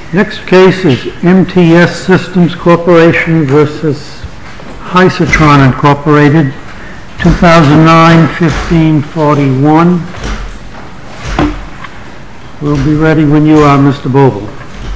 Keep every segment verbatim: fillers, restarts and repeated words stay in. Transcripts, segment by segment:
Next case is M T S Systems Corporation versus Hysatron Incorporated, two thousand nine fifteen forty-one. We'll be ready when you are, Mister Bogle.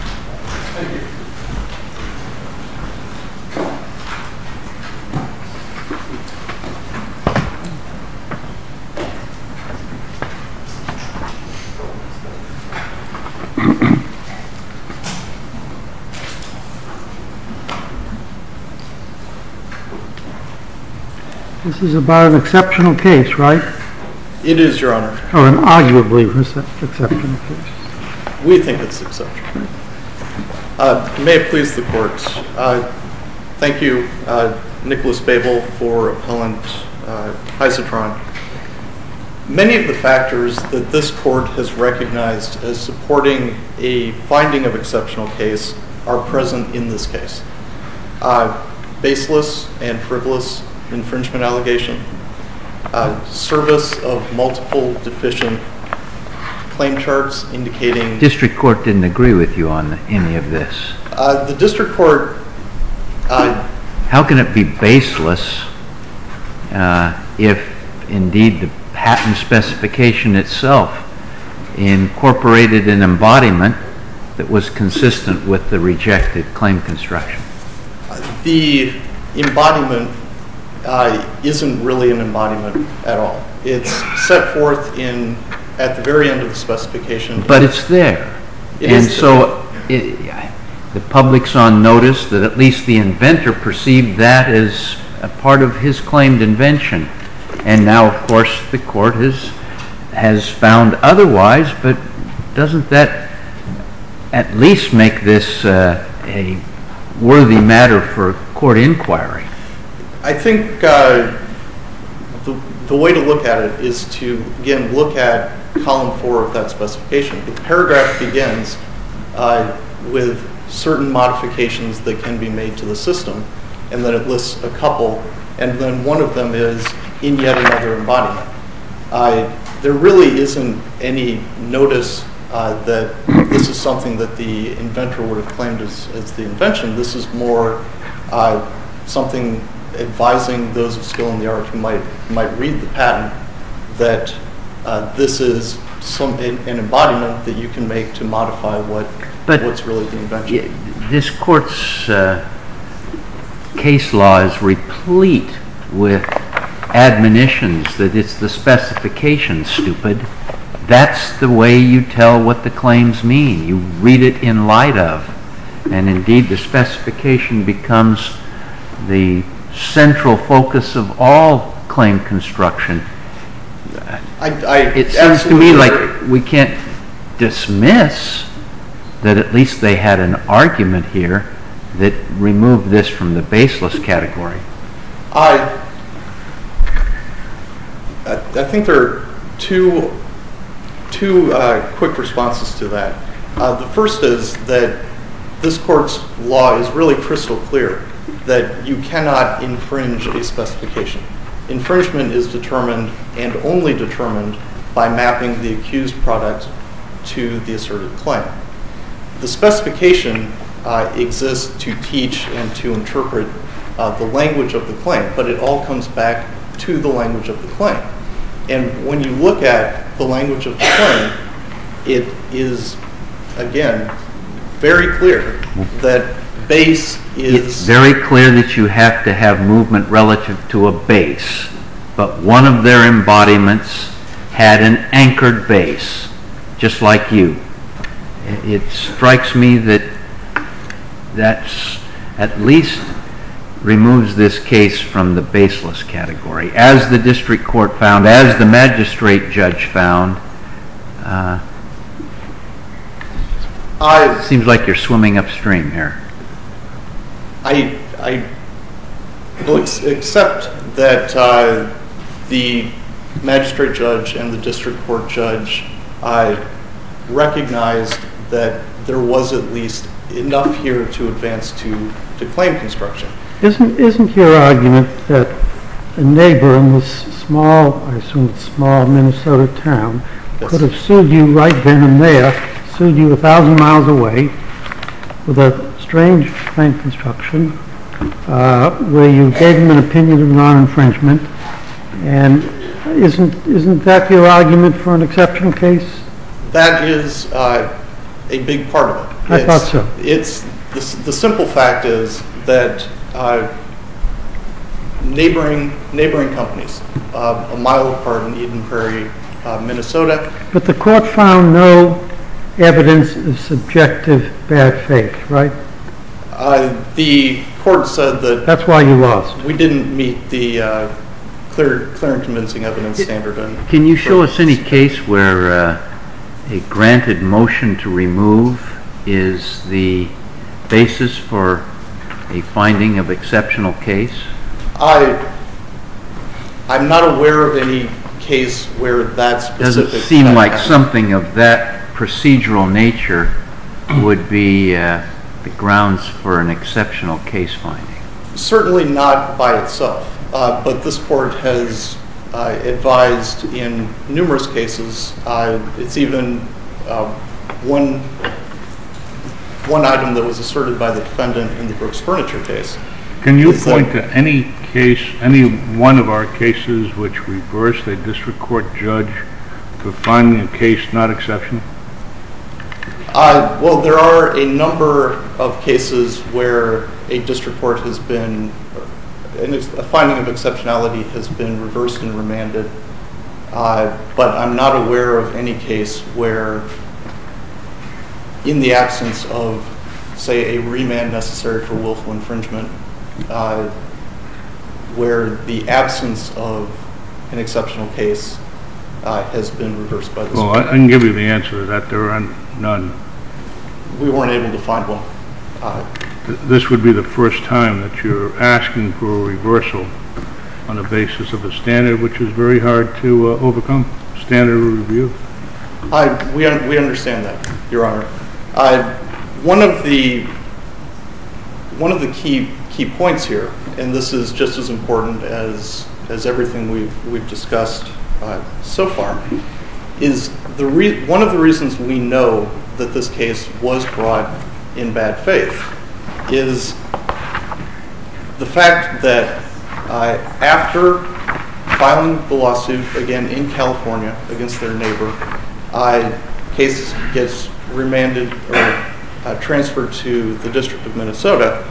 This is about an exceptional case, right? It is, Your Honor. Or an arguably exceptional case. We think it's exceptional. Uh, may it please the Court. Uh, thank you, uh, Nicholas Babel, for appellant uh, Hysatron. Many of the factors that this Court has recognized as supporting a finding of exceptional case are present in this case. Uh, baseless and frivolous infringement allegation, uh, service of multiple deficient claim charts indicating... District Court didn't agree with you on any of this. Uh, the District Court... Uh, How can it be baseless uh, if indeed the patent specification itself incorporated an embodiment that was consistent with the rejected claim construction? The embodiment Uh, isn't really an embodiment at all. It's set forth in at the very end of the specification. But it's there. It and is so it, the public's on notice that at least the inventor perceived that as a part of his claimed invention. And now, of course, the Court has, has found otherwise, but doesn't that at least make this uh, a worthy matter for court inquiry? I think uh, the, the way to look at it is to, again, look at column four of that specification. The paragraph begins uh, with certain modifications that can be made to the system, and then it lists a couple, and then one of them is in yet another embodiment. Uh, there really isn't any notice uh, that this is something that the inventor would have claimed as, as the invention. This is more uh, something advising those of skill in the art who might might read the patent that uh, this is some an, an embodiment that you can make to modify what but what's really the invention. This Court's uh, case law is replete with admonitions that it's the specification, stupid. That's the way you tell what the claims mean. You read it in light of, and indeed the specification becomes the central focus of all claim construction. I, I it seems to me like we can't dismiss that at least they had an argument here that removed this from the baseless category. I, I think there are two, two uh, quick responses to that. Uh, the first is that this Court's law is really crystal clear that you cannot infringe a specification. Infringement is determined and only determined by mapping the accused product to the asserted claim. The specification uh, exists to teach and to interpret uh, the language of the claim, but it all comes back to the language of the claim. And when you look at the language of the claim, it is, again, very clear that base is... It's very clear that you have to have movement relative to a base, but one of their embodiments had an anchored base, just like you. It strikes me that that's at least removes this case from the baseless category. As the District Court found, as the magistrate judge found, uh, I, it seems like you're swimming upstream here. I, I will ex- accept that uh, the magistrate judge and the district court judge uh, recognized that there was at least enough here to advance to, to claim construction. Isn't isn't your argument that a neighbor in this small, I assume it's small Minnesota town, Yes. could have sued you right then and there, sued you a thousand miles away, with a strange claim construction, uh, where you gave him an opinion of non-infringement, and isn't isn't that your argument for an exceptional case? That is uh, a big part of it. I it's, thought so. It's the, the simple fact is that uh, neighboring neighboring companies, uh, a mile apart in Eden Prairie, uh, Minnesota. But the court found no evidence of subjective bad faith, right? Uh, the court said that That's why you lost. we didn't meet the uh, clear, clear and convincing evidence standard. In Can you show us any case where uh, a granted motion to remove is the basis for a finding of exceptional case? I, I'm not aware of any case where that specific... Doesn't seem fact like happened. something of that procedural nature would be uh, the grounds for an exceptional case finding. Certainly not by itself, uh, but this court has uh, advised in numerous cases. Uh, it's even uh, one one item that was asserted by the defendant in the Brooks Furniture case. Can you is point that- to any case, any one of our cases which reversed a district court judge for finding a case not exceptional? Uh, well, there are a number of cases where a district court has been, an ex- a finding of exceptionality has been reversed and remanded, uh, but I'm not aware of any case where, in the absence of, say, a remand necessary for willful infringement, uh, where the absence of an exceptional case uh, has been reversed by this Well, court. I I can give you the answer to that. There are none. We weren't able to find one. Uh, Th- This would be the first time that you're asking for a reversal on the basis of a standard which is very hard to uh, overcome, standard of review. I, we, un- we understand that, Your Honor. Uh, one of the one of the key key points here, and this is just as important as as everything we've we've discussed uh, so far, is the re- one of the reasons we know that this case was brought in bad faith is the fact that uh, after filing the lawsuit again in California against their neighbor, uh, case gets remanded or uh, transferred to the District of Minnesota.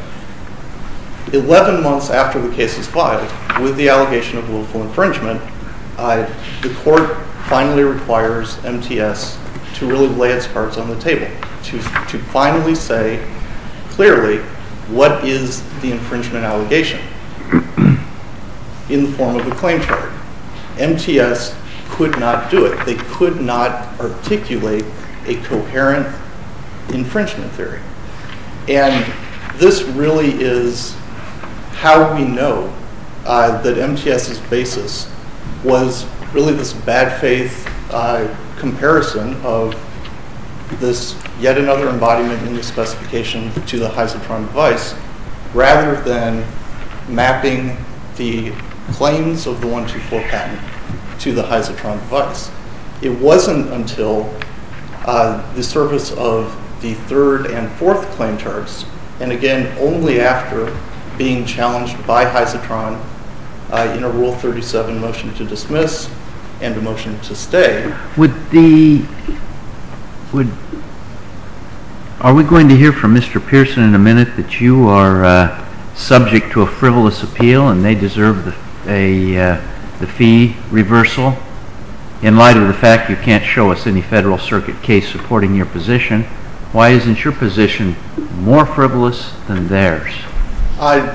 Eleven months after the case is filed, with the allegation of willful infringement, uh, the court finally requires M T S to really lay its cards on the table, to, to finally say clearly what is the infringement allegation in the form of a claim chart. M T S could not do it. They could not articulate a coherent infringement theory. And this really is how we know uh, that MTS's basis was really this bad faith uh, comparison of this yet another embodiment in the specification to the Hyzotron device, rather than mapping the claims of the one two four patent to the Hyzotron device. It wasn't until uh, the service of the third and fourth claim charts, and again only after being challenged by Hyzotron uh, in a Rule thirty-seven motion to dismiss and a motion to stay. Would the would are we going to hear from Mister Pearson in a minute that you are uh, subject to a frivolous appeal and they deserve the a uh, the fee reversal? In light of the fact you can't show us any Federal Circuit case supporting your position, why isn't your position more frivolous than theirs? I,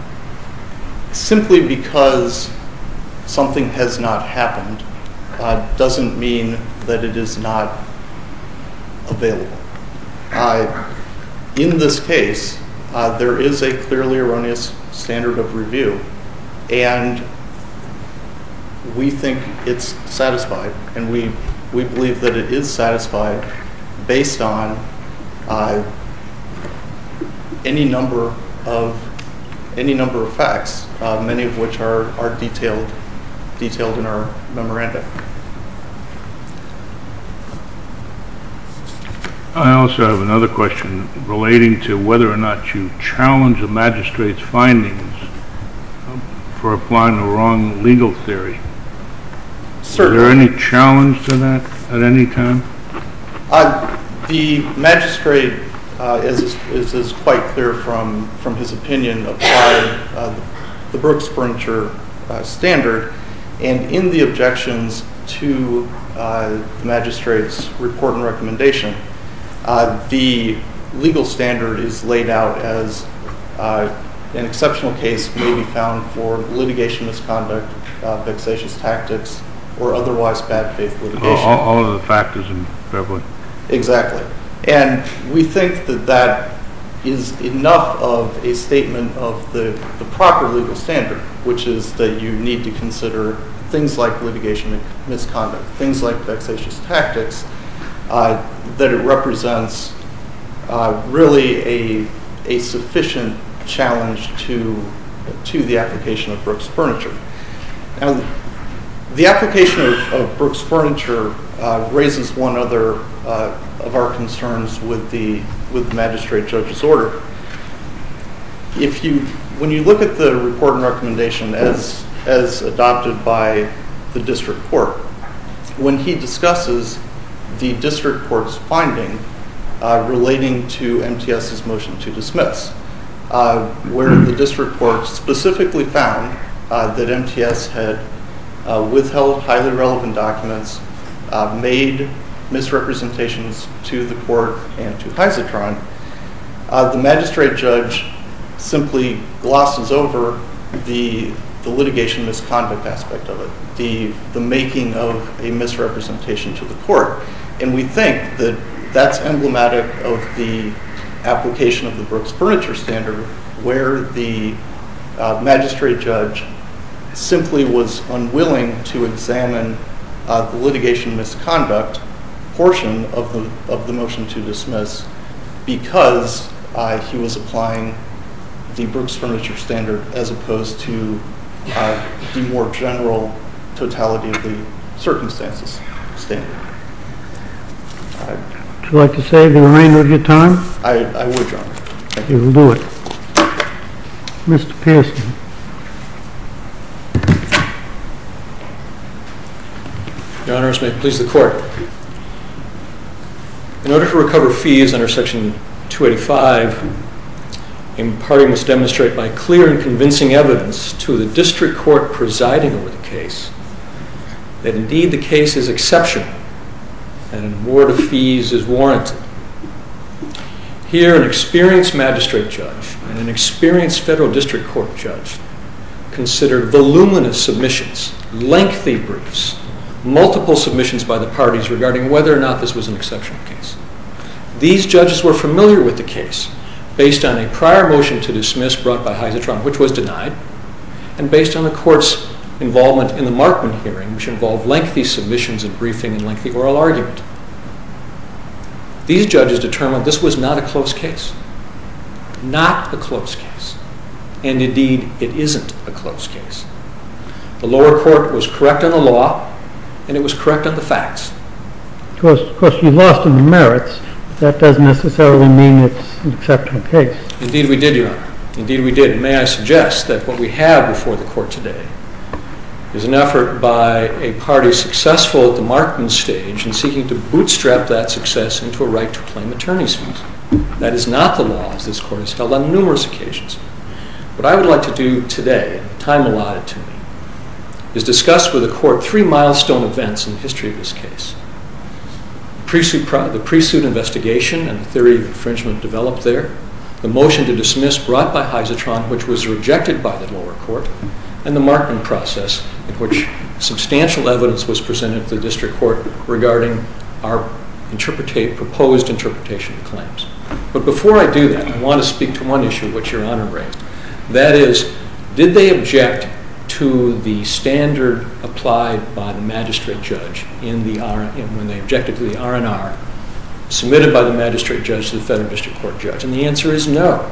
simply because something has not happened uh, doesn't mean that it is not available. Uh, in this case, uh, there is a clearly erroneous standard of review, and we think it's satisfied, and we, we believe that it is satisfied based on uh, any number of any number of facts, uh, many of which are, are detailed detailed in our memoranda. I also have another question relating to whether or not you challenge the magistrate's findings for applying the wrong legal theory. Certainly. Is there any challenge to that at any time? Uh, the magistrate, uh, as is, is quite clear from, from his opinion, applied uh, the Brooks Furniture uh, standard, and in the objections to uh, the magistrate's report and recommendation, uh, the legal standard is laid out as uh, an exceptional case may be found for litigation misconduct, uh, vexatious tactics, or otherwise bad faith litigation. All, all of the factors in Beverly. Exactly. And we think that that is enough of a statement of the, the proper legal standard, which is that you need to consider things like litigation misconduct, things like vexatious tactics, uh, that it represents uh, really a, a sufficient challenge to, to the application of Brooks Furniture. Now, the application of, of Brooks Furniture uh, raises one other uh, of our concerns with the with the magistrate judge's order. If you, when you look at the report and recommendation as as adopted by the district court, when he discusses the district court's finding uh, relating to MTS's motion to dismiss, uh, where the district court specifically found uh, that M T S had uh, withheld highly relevant documents, uh, made misrepresentations to the court and to Heisatron, uh, the magistrate judge simply glosses over the the litigation misconduct aspect of it, the the making of a misrepresentation to the court. And we think that that's emblematic of the application of the Brooks Furniture standard, where the uh, magistrate judge simply was unwilling to examine uh, the litigation misconduct portion of the of the motion to dismiss because uh, he was applying the Brooks Furniture standard as opposed to uh, the more general totality of the circumstances standard. Uh, Would you like to save the remainder of your time? I, I would, Your Honor. Thank you. You will do it. Mister Pearson. Your Honors, may it please the Court. In order to recover fees under Section two eighty-five, a party must demonstrate by clear and convincing evidence to the district court presiding over the case that indeed the case is exceptional and an award of fees is warranted. Here, an experienced magistrate judge and an experienced federal district court judge considered voluminous submissions, lengthy briefs, multiple submissions by the parties regarding whether or not this was an exceptional case. These judges were familiar with the case based on a prior motion to dismiss brought by Heisatron, which was denied, and based on the court's involvement in the Markman hearing, which involved lengthy submissions and briefing and lengthy oral argument. These judges determined this was not a close case. Not a close case. And indeed, it isn't a close case. The lower court was correct on the law, and it was correct on the facts. Of course, of course, you lost in the merits. That doesn't necessarily mean it's an exceptional case. Indeed we did, Your Honor. Indeed we did. And may I suggest that what we have before the court today is an effort by a party successful at the Markman stage in seeking to bootstrap that success into a right to claim attorney's fees. That is not the law, as this court has held on numerous occasions. What I would like to do today, in the time allotted to me, is discuss with the court three milestone events in the history of this case. Pre-suit pro- the pre-suit investigation and the theory of infringement developed there, the motion to dismiss brought by Heisatron, which was rejected by the lower court, and the Markman process, in which substantial evidence was presented to the district court regarding our interpreta- proposed interpretation of claims. But before I do that, I want to speak to one issue which Your Honor raised. That is, did they object to the standard applied by the magistrate judge in the R, in, when they objected to the R and R submitted by the magistrate judge to the federal district court judge? And the answer is no.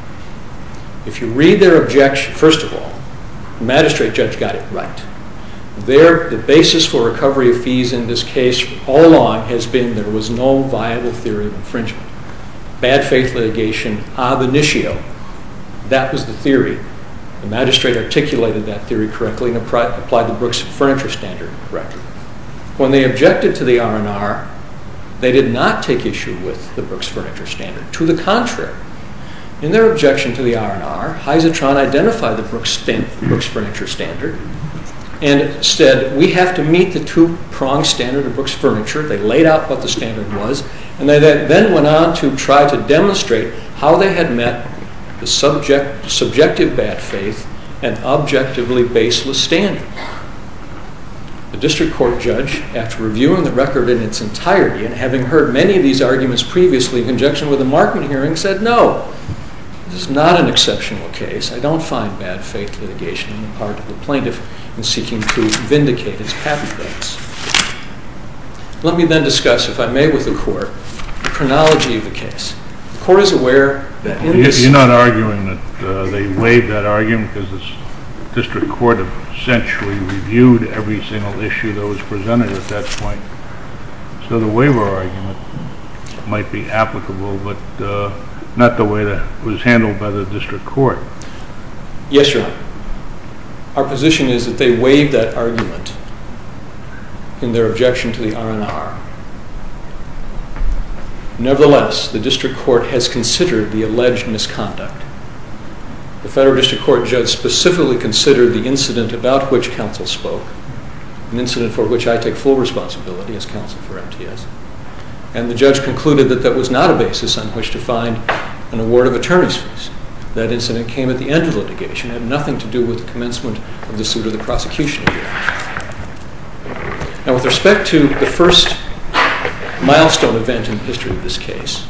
If you read their objection, first of all, the magistrate judge got it right. There, the basis for recovery of fees in this case all along has been there was no viable theory of infringement. Bad faith litigation ab initio. That was the theory. The magistrate articulated that theory correctly and applied the Brooks Furniture Standard correctly. When they objected to the R and R, they did not take issue with the Brooks Furniture Standard. To the contrary, in their objection to the R and R, Hisatron identified the Brooks, Stan- Brooks Furniture Standard and said, we have to meet the two-pronged standard of Brooks Furniture. They laid out what the standard was, and they then went on to try to demonstrate how they had met the subject, subjective bad faith and objectively baseless standard. The district court judge, after reviewing the record in its entirety and having heard many of these arguments previously in conjunction with the Markman hearing, said, no, this is not an exceptional case. I don't find bad faith litigation on the part of the plaintiff in seeking to vindicate its patent rights. Let me then discuss, if I may, with the court, the chronology of the case. The court is aware that in this... You're not arguing that uh, they waived that argument because the district court essentially reviewed every single issue that was presented at that point. So the waiver argument might be applicable, but uh, not the way that it was handled by the district court. Yes, Your Honor. Our position is that they waived that argument in their objection to the R and R. Nevertheless, the district court has considered the alleged misconduct. The federal district court judge specifically considered the incident about which counsel spoke, an incident for which I take full responsibility as counsel for M T S. And the judge concluded that that was not a basis on which to find an award of attorney's fees. That incident came at the end of the litigation. It had nothing to do with the commencement of the suit or the prosecution of the action. Now, with respect to the first milestone event in the history of this case,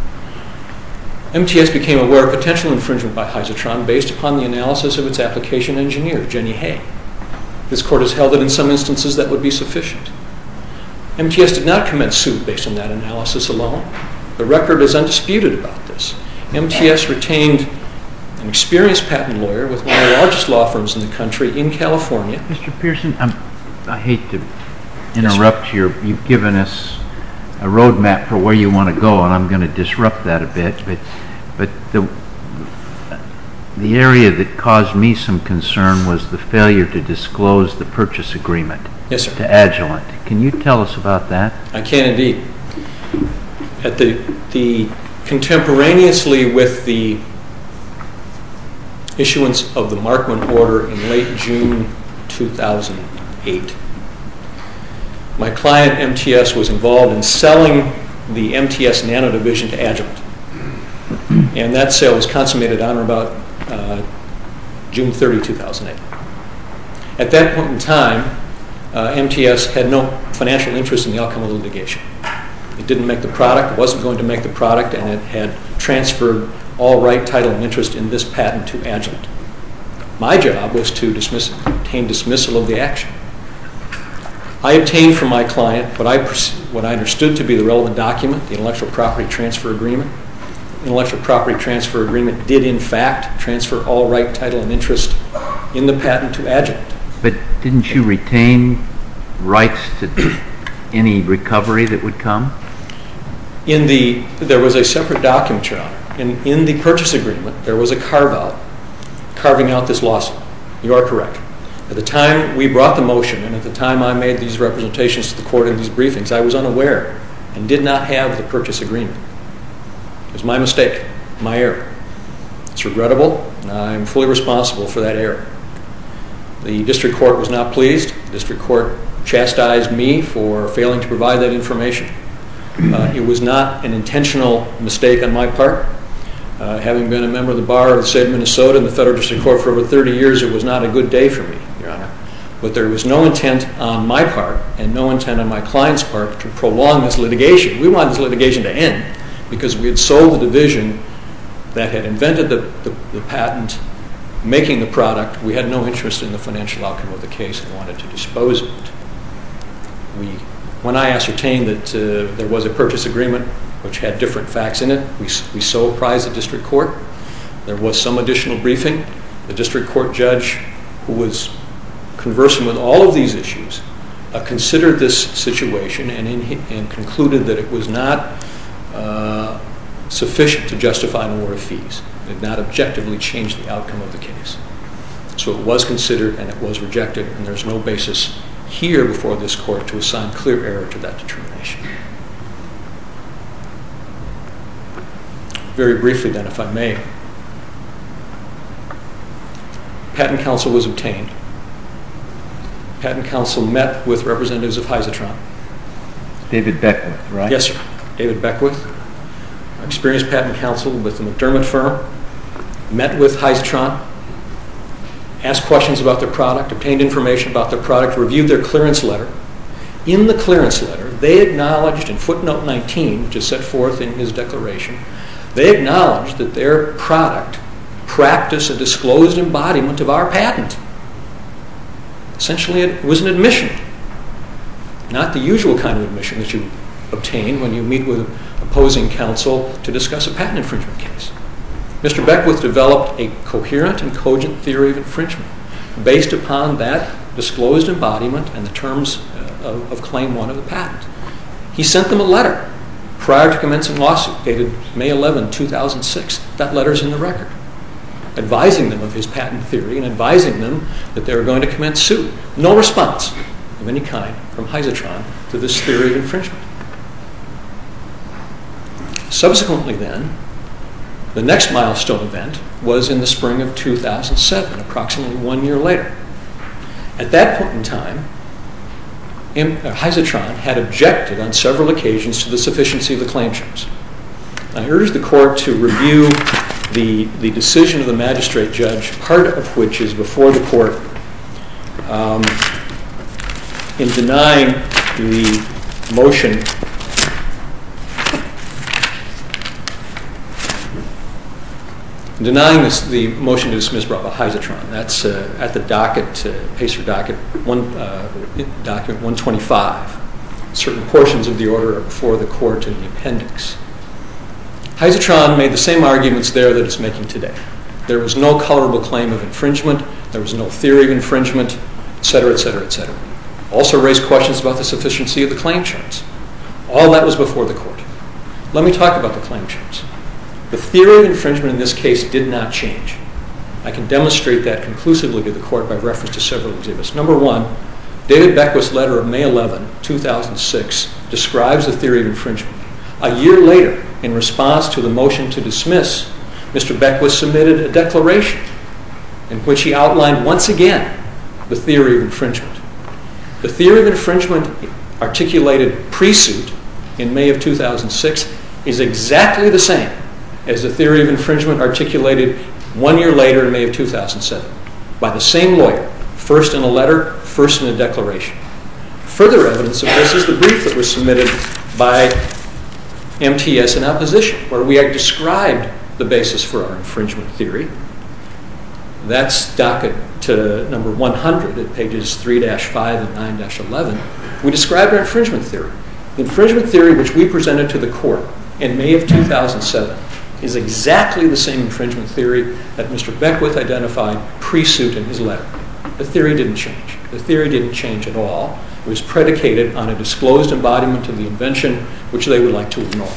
M T S became aware of potential infringement by Hisatron based upon the analysis of its application engineer, Jenny Hay. This court has held that in some instances that would be sufficient. M T S did not commence suit based on that analysis alone. The record is undisputed about this. M T S retained an experienced patent lawyer with one of the largest law firms in the country in California. Mister Pearson, I'm, I hate to interrupt you. You've given us a roadmap for where you want to go, and I'm going to disrupt that a bit. But, but the the area that caused me some concern was the failure to disclose the purchase agreement yes, sir. to Agilent. Can you tell us about that? I can indeed. At the the contemporaneously with the issuance of the Markman order in late June two thousand eight, my client M T S was involved in selling the M T S Nano division to Agilent, and that sale was consummated on or about uh, June thirtieth, two thousand eight. At that point in time, uh, M T S had no financial interest in the outcome of the litigation. It didn't make the product, it wasn't going to make the product, and it had transferred all right, title, and interest in this patent to Agilent. My job was to dismiss, obtain dismissal of the action. I obtained from my client what I, what I understood to be the relevant document, the intellectual property transfer agreement. The intellectual property transfer agreement did, in fact, transfer all right, title, and interest in the patent to Agilent. But didn't you retain rights to any recovery that would come? In the, there was a separate document, Your Honor. In, in the purchase agreement, there was a carve-out, carving out this lawsuit. You are correct. At the time we brought the motion, and at the time I made these representations to the court in these briefings, I was unaware and did not have the purchase agreement. It was my mistake, my error. It's regrettable, and I'm fully responsible for that error. The district court was not pleased. The district court chastised me for failing to provide that information. Uh, it was not an intentional mistake on my part. Uh, having been a member of the bar of the state of Minnesota and the federal district court for over thirty years, it was not a good day for me, Your Honor. But there was no intent on my part and no intent on my client's part to prolong this litigation. We wanted this litigation to end because we had sold the division that had invented the, the, the patent, making the product. We had no interest in the financial outcome of the case and wanted to dispose of it. We, when I ascertained that uh, there was a purchase agreement which had different facts in it, we, we so apprised the district court. There was some additional briefing. The district court judge, who was conversing with all of these issues, uh, considered this situation and, in, and concluded that it was not uh, sufficient to justify an award of fees. It did not objectively change the outcome of the case. So it was considered and it was rejected, and there's no basis here before this court to assign clear error to that determination. Very briefly then, if I may, patent counsel was obtained. Patent counsel met with representatives of Hysatron. David Beckwith, right? Yes, sir. David Beckwith, experienced patent counsel with the McDermott firm, met with Hysatron, asked questions about their product, obtained information about their product, reviewed their clearance letter. In the clearance letter, they acknowledged in footnote nineteen, which is set forth in his declaration, they acknowledged that their product practiced a disclosed embodiment of our patent. Essentially, it was an admission, not the usual kind of admission that you obtain when you meet with opposing counsel to discuss a patent infringement case. Mister Beckwith developed a coherent and cogent theory of infringement based upon that disclosed embodiment and the terms uh, of, of Claim one of the patent. He sent them a letter prior to commencing lawsuit dated May eleventh, two thousand six. That letter's in the record, advising them of his patent theory and advising them that they were going to commence suit. No response of any kind from Hysatron to this theory of infringement. Subsequently then, the next milestone event was in the spring of two thousand seven, approximately one year later. At that point in time, Hysatron had objected on several occasions to the sufficiency of the claim terms. I urge the court to review the, the decision of the magistrate judge, part of which is before the court, um, in denying the motion denying this, the motion to dismiss brought by Hysatron. That's uh, at the docket, uh, Pacer docket, one, uh, document one twenty-five. Certain portions of the order are before the court in the appendix. Hysatron made the same arguments there that it's making today. There was no colorable claim of infringement. There was no theory of infringement, et cetera, et cetera, et cetera. Also raised questions about the sufficiency of the claim terms. All that was before the court. Let me talk about the claim terms. The theory of infringement in this case did not change. I can demonstrate that conclusively to the court by reference to several exhibits. Number one, David Beckwith's letter of May eleventh, two thousand six describes the theory of infringement. A year later, in response to the motion to dismiss, Mister Beckwith submitted a declaration in which he outlined once again the theory of infringement. The theory of infringement articulated pre-suit in May of two thousand six is exactly the same as the theory of infringement articulated one year later in May of two thousand seven by the same lawyer, first in a letter, first in a declaration. Further evidence of this is the brief that was submitted by M T S in opposition, where we had described the basis for our infringement theory. That's docket to number one hundred at pages three dash five and nine dash eleven. We described our infringement theory. The infringement theory which we presented to the court in May of two thousand seven is exactly the same infringement theory that Mister Beckwith identified pre-suit in his letter. The theory didn't change. The theory didn't change at all. It was predicated on a disclosed embodiment of the invention which they would like to ignore.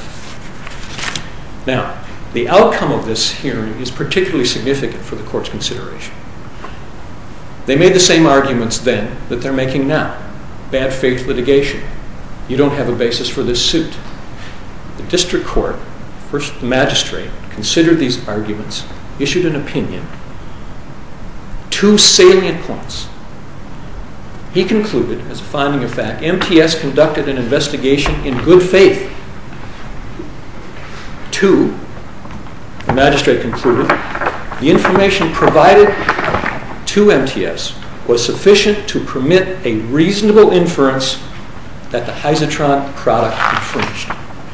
Now, the outcome of this hearing is particularly significant for the court's consideration. They made the same arguments then that they're making now. Bad faith litigation. You don't have a basis for this suit. The district court, first the magistrate, considered these arguments, issued an opinion, two salient points. He concluded, as a finding of fact, M T S conducted an investigation in good faith. Two, the magistrate concluded, the information provided to M T S was sufficient to permit a reasonable inference that the Hysatron product infringed.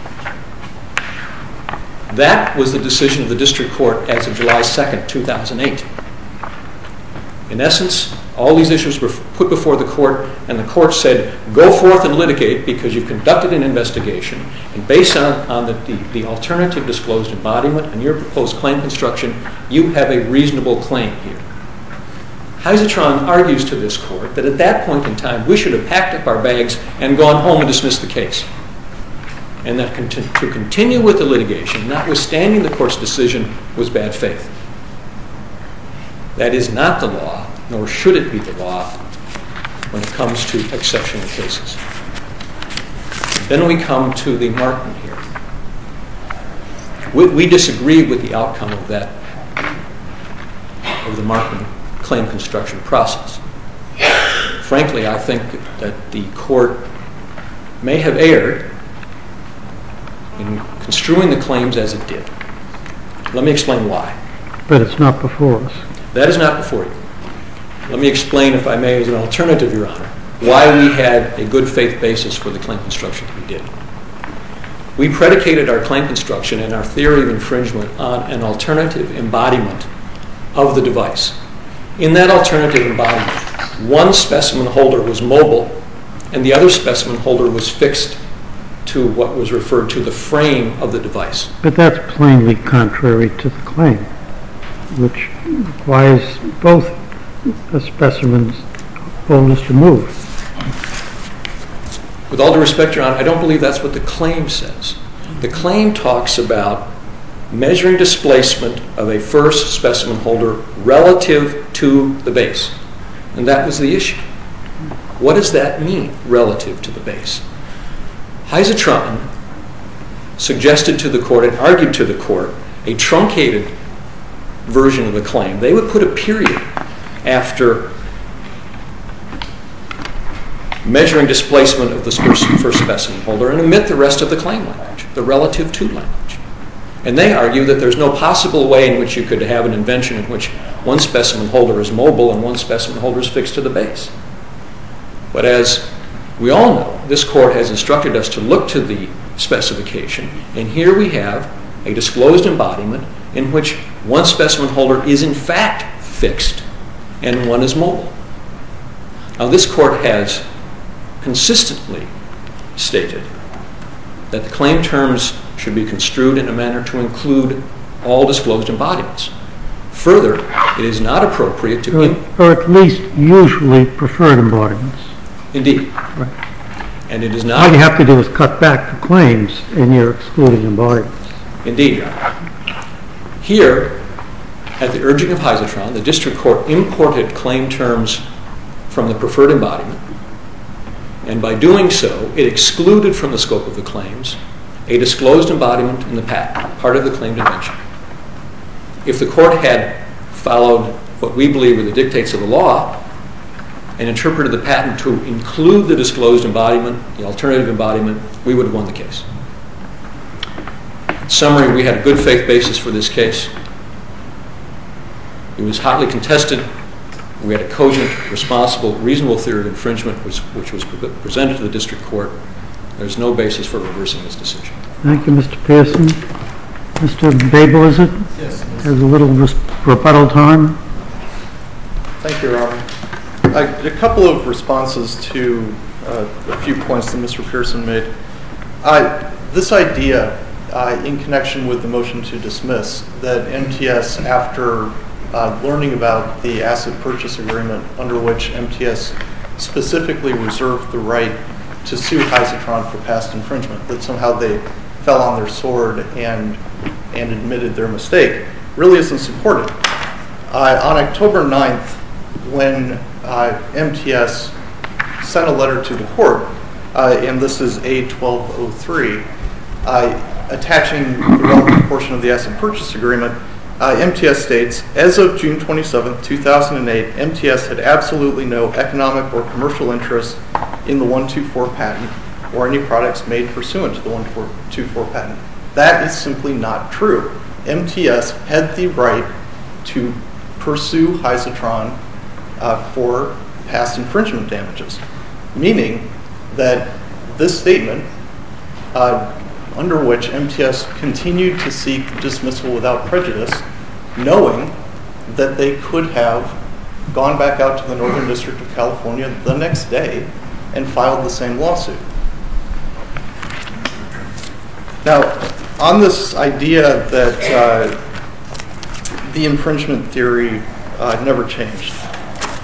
That was the decision of the district court as of July second, two thousand eight. In essence, all these issues were put before the court, and the court said, go forth and litigate because you've conducted an investigation, and based on, on the, the, the alternative disclosed embodiment and your proposed claim construction, you have a reasonable claim here. Heisotron argues to this court that at that point in time we should have packed up our bags and gone home and dismissed the case. And that conti- to continue with the litigation, notwithstanding the court's decision, was bad faith. That is not the law, nor should it be the law when it comes to exceptional cases. Then we come to the Martin hearing. We, we disagree with the outcome of that, of the Martin claim construction process. Frankly, I think that the court may have erred in construing the claims as it did. Let me explain why. But it's not before us. That is not before you. Let me explain, if I may, as an alternative, Your Honor, why we had a good faith basis for the claim construction that we did. We predicated our claim construction and our theory of infringement on an alternative embodiment of the device. In that alternative embodiment, one specimen holder was mobile and the other specimen holder was fixed to what was referred to the frame of the device. But that's plainly contrary to the claim, which requires both the specimens holders to move. With all due respect, Your Honor, I don't believe that's what the claim says. The claim talks about measuring displacement of a first specimen holder relative to the base. And that was the issue. What does that mean, relative to the base? Heisotron suggested to the court and argued to the court a truncated version of the claim. They would put a period after measuring displacement of the first specimen holder and omit the rest of the claim language, the relative to language. And they argue that there's no possible way in which you could have an invention in which one specimen holder is mobile and one specimen holder is fixed to the base. But as we all know, this court has instructed us to look to the specification, and here we have a disclosed embodiment in which one specimen holder is in fact fixed and one is mobile. Now, this court has consistently stated that the claim terms should be construed in a manner to include all disclosed embodiments. Further, it is not appropriate to... Or, in- or at least usually preferred embodiments. Indeed. Right. And it is All not... you have to do is cut back the claims and you're excluding embodiments. Indeed, Your Honor. Here, at the urging of Heisotron, the district court imported claim terms from the preferred embodiment, and by doing so, it excluded from the scope of the claims a disclosed embodiment in the patent, part of the claimed invention. If the court had followed what we believe were the dictates of the law and interpreted the patent to include the disclosed embodiment, the alternative embodiment, we would have won the case. In summary, we had a good faith basis for this case. It was hotly contested. We had a cogent, responsible, reasonable theory of infringement which, which was pre- presented to the district court. There's no basis for reversing this decision. Thank you, Mister Pearson. Mister Babel, is it? Yes. Has a little res- rebuttal time. Thank you, Your Honor. I, a couple of responses to uh, a few points that Mister Pearson made. Uh, this idea, uh, in connection with the motion to dismiss, that M T S, after uh, learning about the asset purchase agreement under which M T S specifically reserved the right to sue Heisotron for past infringement, that somehow they fell on their sword and and admitted their mistake, really isn't supported. Uh, on October ninth, when uh, M T S sent a letter to the court, uh, and this is A twelve oh three, uh, attaching the relevant portion of the asset purchase agreement, uh, M T S states, as of June twenty-seventh, two thousand eight, M T S had absolutely no economic or commercial interest in the one twenty-four patent or any products made pursuant to the one twenty-four patent. That is simply not true. M T S had the right to pursue Heisotron uh, for past infringement damages, meaning that this statement, uh, under which M T S continued to seek dismissal without prejudice, knowing that they could have gone back out to the Northern District of California the next day and filed the same lawsuit. Now, on this idea that uh, the infringement theory uh, never changed,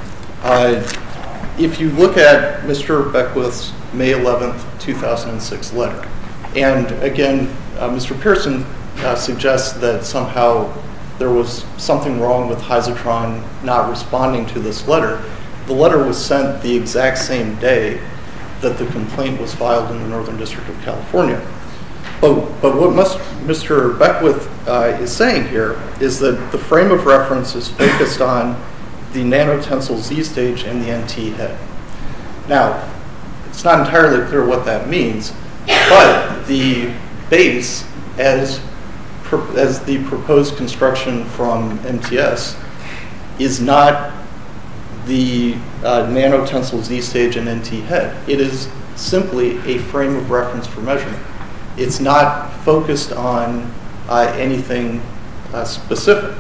Uh, if you look at Mister Beckwith's May eleventh, two thousand six letter, and again, uh, Mister Pearson uh, suggests that somehow there was something wrong with Hisotron not responding to this letter. The letter was sent the exact same day that the complaint was filed in the Northern District of California. But, but what must, Mister Beckwith uh, is saying here is that the frame of reference is focused on the nanotensile Z stage and the N T head. Now, it's not entirely clear what that means, but the base, as, as the proposed construction from M T S, is not the uh, nanotensile Z stage and N T head. It is simply a frame of reference for measurement. It's not focused on uh, anything uh, specific.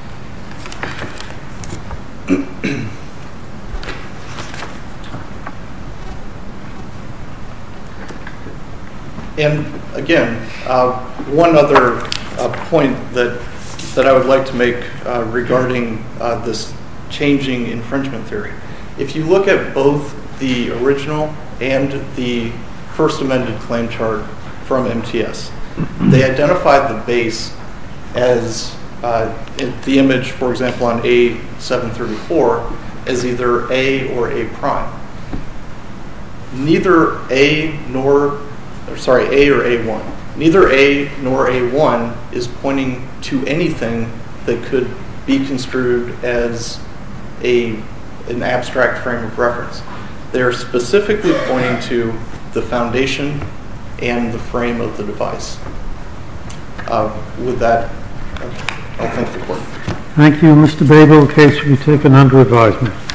And again, uh, one other uh, point that that I would like to make uh, regarding uh, this changing infringement theory. If you look at both the original and the first amended claim chart from M T S, they identified the base as uh, in the image, for example, on A seven thirty-four, as either A or A prime. Neither A nor, or sorry, A or A one. Neither A nor A one is pointing to anything that could be construed as a an abstract frame of reference. They're specifically pointing to the foundation and the frame of the device. Uh, with that, I'll thank the court. Thank you, Mister Babel. The case will be taken under advisement.